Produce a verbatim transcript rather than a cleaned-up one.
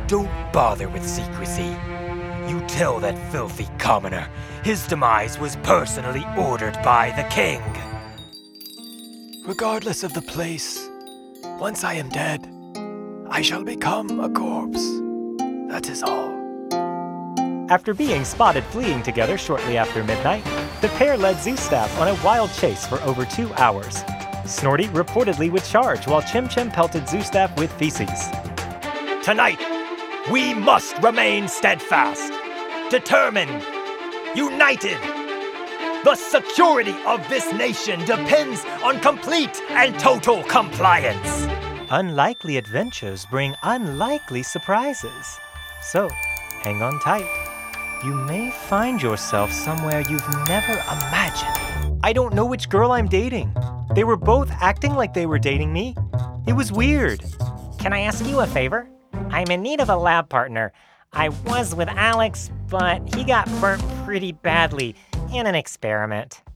Don't bother with secrecy. You tell that filthy commoner his demise was personally ordered by the king. Regardless of the place, once I am dead, I shall become a corpse. That is all. After being spotted fleeing together shortly after midnight, the pair led Zoostaff on a wild chase for over two hours. Snorty reportedly would charge while Chim Chim pelted Zoostaff with feces. Tonight, we must remain steadfast, determined, united. The security of this nation depends on complete and total compliance. Unlikely adventures bring unlikely surprises. So, hang on tight. You may find yourself somewhere you've never imagined. I don't know which girl I'm dating. They were both acting like they were dating me. It was weird. Can I ask you a favor? I'm in need of a lab partner. I was with Alex, but he got burnt pretty badly in an experiment.